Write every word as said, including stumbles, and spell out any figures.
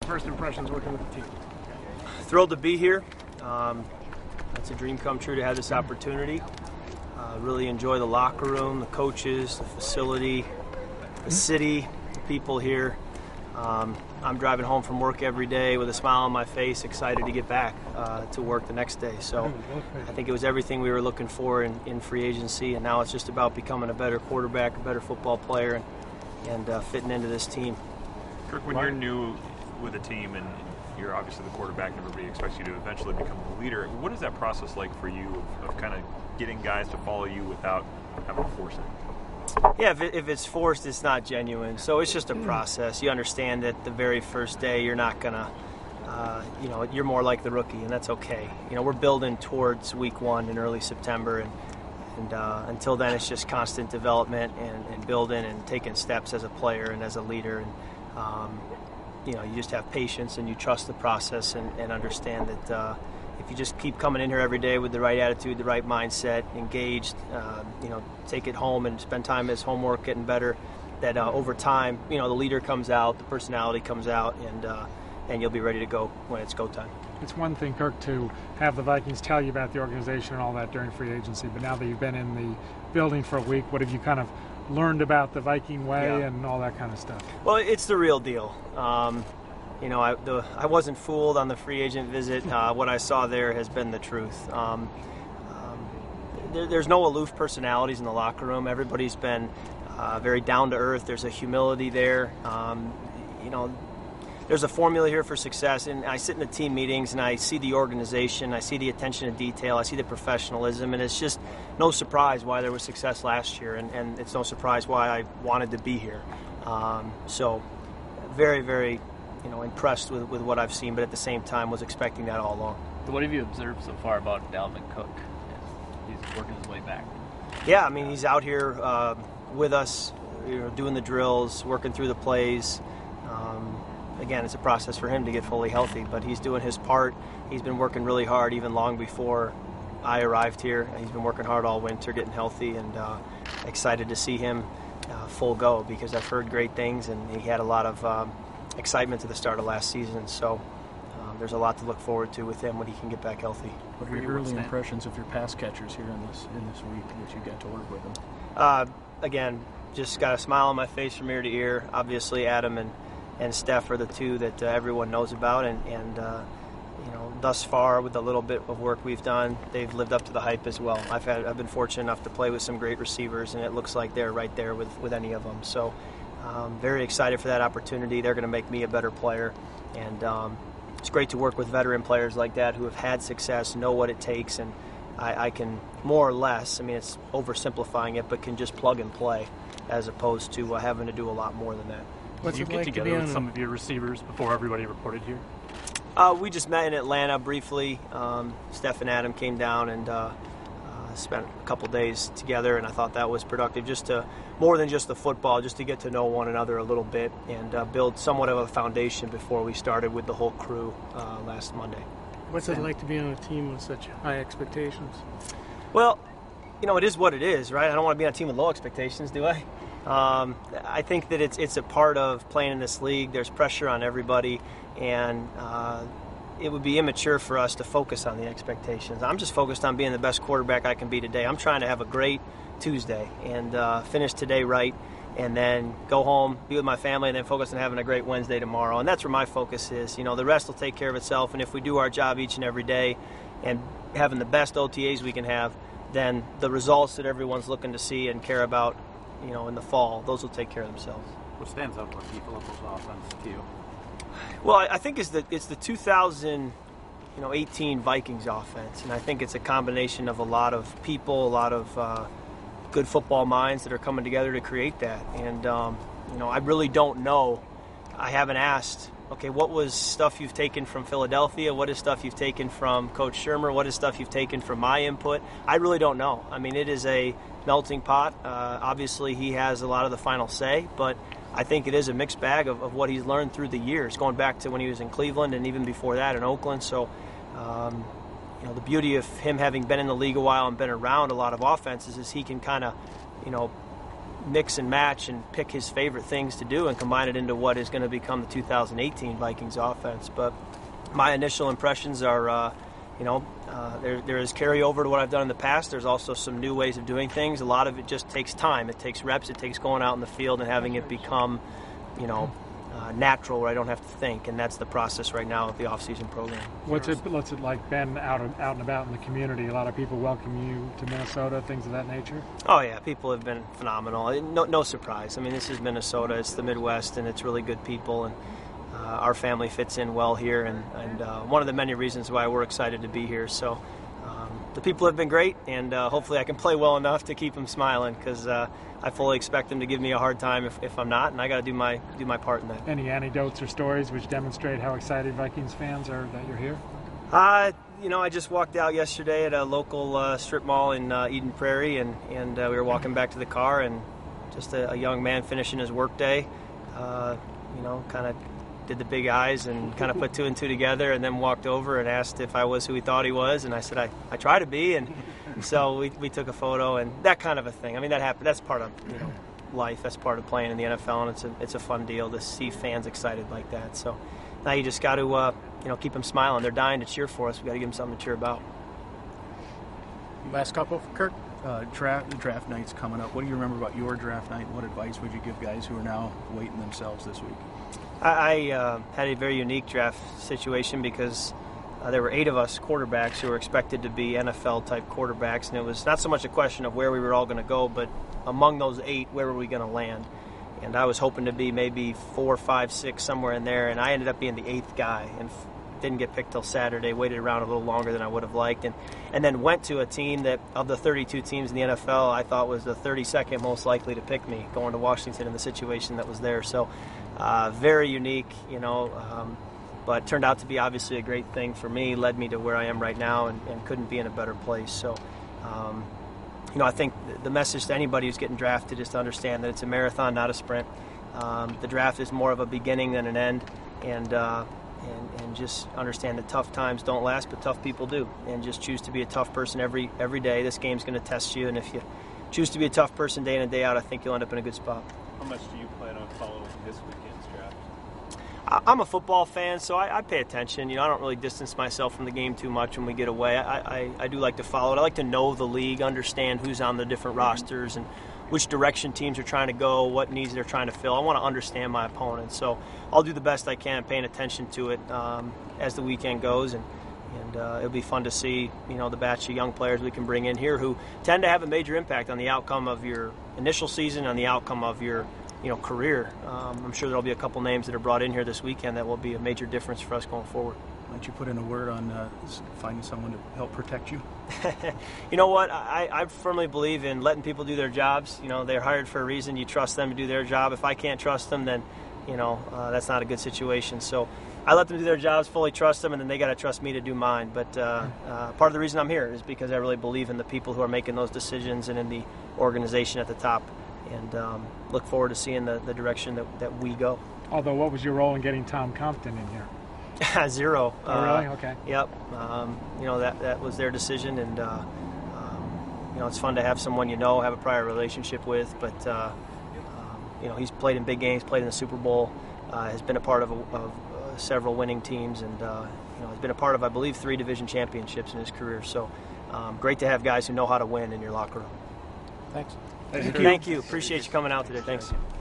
first impressions working with the team? Thrilled to be here. Um, it's a dream come true to have this opportunity. Uh, really enjoy the locker room, the coaches, the facility, the city, the people here. Um, I'm driving home from work every day with a smile on my face, excited to get back uh, to work the next day. So I think it was everything we were looking for in, in free agency, and now it's just about becoming a better quarterback, a better football player, and, and uh, fitting into this team. Kirk, when you're new with a team and you're obviously the quarterback and everybody expects you to eventually become the leader, what is that process like for you of, of kind of getting guys to follow you without having to force it? Yeah, if, it, if it's forced, it's not genuine. So it's just a process. You understand that the very first day you're not going to, uh, you know, you're more like the rookie, and that's okay. You know, we're building towards week one in early September, and, and uh, until then it's just constant development and, and building and taking steps as a player and as a leader. And, um, you know, you just have patience and you trust the process and, and understand that uh, if you just keep coming in here every day with the right attitude, the right mindset, engaged, uh, you know, take it home and spend time as homework, getting better, that uh, over time, you know, the leader comes out, the personality comes out, and uh, and you'll be ready to go when it's go time. It's one thing, Kirk, to have the Vikings tell you about the organization and all that during free agency, but now that you've been in the building for a week, what have you kind of learned about the Viking way yeah. and all that kind of stuff? Well, it's the real deal. Um, You know, I, the, I wasn't fooled on the free agent visit. Uh, what I saw there has been the truth. Um, um, there, there's no aloof personalities in the locker room. Everybody's been uh, very down to earth. There's a humility there. Um, you know, there's a formula here for success. And I sit in the team meetings and I see the organization. I see the attention to detail. I see the professionalism. And it's just no surprise why there was success last year. And, and it's no surprise why I wanted to be here. Um, so very, very... you know, impressed with, with what I've seen, but at the same time was expecting that all along. What have you observed so far about Dalvin Cook as he's working his way back? Yeah, I mean, he's out here uh, with us, you know, doing the drills, working through the plays. Um, again, it's a process for him to get fully healthy, but he's doing his part. He's been working really hard even long before I arrived here. He's been working hard all winter, getting healthy, and uh, excited to see him uh, full go because I've heard great things, and he had a lot of um, excitement to the start of last season, so um, there's a lot to look forward to with him when he can get back healthy. What are your early impressions of your pass catchers here in this in this week that you got to work with them? Uh, again, just got a smile on my face from ear to ear. Obviously, Adam and, and Steph are the two that uh, everyone knows about, and, and uh, you know, thus far with the little bit of work we've done, they've lived up to the hype as well. I've had I've been fortunate enough to play with some great receivers, and it looks like they're right there with, with any of them. So. Um, very excited for that opportunity. They're going to make me a better player, and um, it's great to work with veteran players like that who have had success, know what it takes, and I, I can more or less, I mean it's oversimplifying it, but can just plug and play as opposed to uh, having to do a lot more than that. Did you get together with some of your receivers before everybody reported here? Uh, we just met in Atlanta briefly. Um, Steph and Adam came down and uh, spent a couple days together, and I thought that was productive, just to more than just the football, just to get to know one another a little bit and uh, build somewhat of a foundation before we started with the whole crew uh, last Monday. What's it like to be on a team with such high expectations? Well, you know, it is what it is, right? I don't want to be on a team with low expectations, do I? Um, I think that it's it's a part of playing in this league. There's pressure on everybody, and uh, it would be immature for us to focus on the expectations. I'm just focused on being the best quarterback I can be today. I'm trying to have a great Tuesday and uh, finish today right, and then go home, be with my family, and then focus on having a great Wednesday tomorrow. And that's where my focus is. You know, the rest will take care of itself, and if we do our job each and every day and having the best O T As we can have, then the results that everyone's looking to see and care about, you know, in the fall, those will take care of themselves. What stands out about people of this offense to you? Well, I think it's the it's the two thousand eighteen Vikings offense, and I think it's a combination of a lot of people, a lot of uh, good football minds that are coming together to create that. And um, you know, I really don't know. I haven't asked. Okay, what was stuff you've taken from Philadelphia? What is stuff you've taken from Coach Shermer? What is stuff you've taken from my input? I really don't know. I mean, it is a melting pot. Uh, obviously, he has a lot of the final say, but I think it is a mixed bag of, of what he's learned through the years, going back to when he was in Cleveland and even before that in Oakland. So, um, you know, the beauty of him having been in the league a while and been around a lot of offenses is he can kind of, you know, mix and match and pick his favorite things to do and combine it into what is going to become the two thousand eighteen Vikings offense. But my initial impressions are, uh, you know, uh, there, there is carryover to what I've done in the past. There's also some new ways of doing things. A lot of it just takes time. It takes reps. It takes going out in the field and having it become, you know, uh, natural where I don't have to think. And that's the process right now of the off-season program. What's it, what's it like, Ben, out, of, out and about in the community? A lot of people welcome you to Minnesota, things of that nature? Oh, yeah. People have been phenomenal. No, no surprise. I mean, this is Minnesota. It's the Midwest, and it's really good people. And uh, our family fits in well here. And, and uh, one of the many reasons why we're excited to be here. So um, the people have been great, and uh, hopefully I can play well enough to keep them smiling, because uh, I fully expect them to give me a hard time if, if I'm not, and I got to do my do my part in that. Any anecdotes or stories which demonstrate how excited Vikings fans are that you're here? Uh, you know, I just walked out yesterday at a local uh, strip mall in uh, Eden Prairie, and, and uh, we were walking back to the car, and just a, a young man finishing his workday, uh, you know, kind of did the big eyes and kind of put two and two together, and then walked over and asked if I was who he thought he was, and I said I, I try to be, and so we, we took a photo and that kind of a thing. I mean, that happened. That's part of, you know, life. That's part of playing in the N F L, and it's a it's a fun deal to see fans excited like that. So now you just got to uh, you know, keep them smiling. They're dying to cheer for us. We got to give them something to cheer about. Last couple for Kirk. Uh, draft the draft night's coming up. What do you remember about your draft night? What advice would you give guys who are now waiting themselves this week? I, I uh, had a very unique draft situation because uh, there were eight of us quarterbacks who were expected to be N F L-type quarterbacks, and it was not so much a question of where we were all going to go, but among those eight, where were we going to land? And I was hoping to be maybe four, five, six, somewhere in there, and I ended up being the eighth guy and f- didn't get picked till Saturday, waited around a little longer than I would have liked, and, and then went to a team that, of the thirty-two teams in the N F L, I thought was the thirty-second most likely to pick me, going to Washington in the situation that was there. So uh, very unique, you know, um, but turned out to be obviously a great thing for me, led me to where I am right now, and, and couldn't be in a better place. So, um, you know, I think the message to anybody who's getting drafted is to understand that it's a marathon, not a sprint. Um, the draft is more of a beginning than an end, and, uh, and and just understand that tough times don't last, but tough people do. And just choose to be a tough person every every day. This game's going to test you, and if you choose to be a tough person day in and day out, I think you'll end up in a good spot. How much do you plan on following this weekend's draft? I, I'm a football fan, so I, I pay attention. You know, I don't really distance myself from the game too much when we get away. I, I, I do like to follow it. I like to know the league, understand who's on the different rosters, and which direction teams are trying to go, what needs they're trying to fill. I want to understand my opponents, so I'll do the best I can paying attention to it um, as the weekend goes, and, and uh, it'll be fun to see, you know, the batch of young players we can bring in here who tend to have a major impact on the outcome of your initial season, on the outcome of your, you know, career. Um, I'm sure there'll be a couple names that are brought in here this weekend that will be a major difference for us going forward. Why don't you put in a word on uh, finding someone to help protect you? You know what? I, I firmly believe in letting people do their jobs. You know, they're hired for a reason. You trust them to do their job. If I can't trust them, then, you know, uh, that's not a good situation. So I let them do their jobs, fully trust them, and then they got to trust me to do mine. But uh, uh, part of the reason I'm here is because I really believe in the people who are making those decisions and in the organization at the top, and um, look forward to seeing the, the direction that, that we go. Although, what was your role in getting Tom Compton in here? Zero. Oh, really? Uh, Okay. Yep. Um, you know, that that was their decision, and uh, um, you know, it's fun to have someone you know, have a prior relationship with. But uh, um, you know, he's played in big games, played in the Super Bowl, uh, has been a part of, a, of uh, several winning teams, and uh, you know, has been a part of, I believe, three division championships in his career. So, um, great to have guys who know how to win in your locker room. Thanks. Thank you. Thank you. Appreciate you coming out today. Thanks.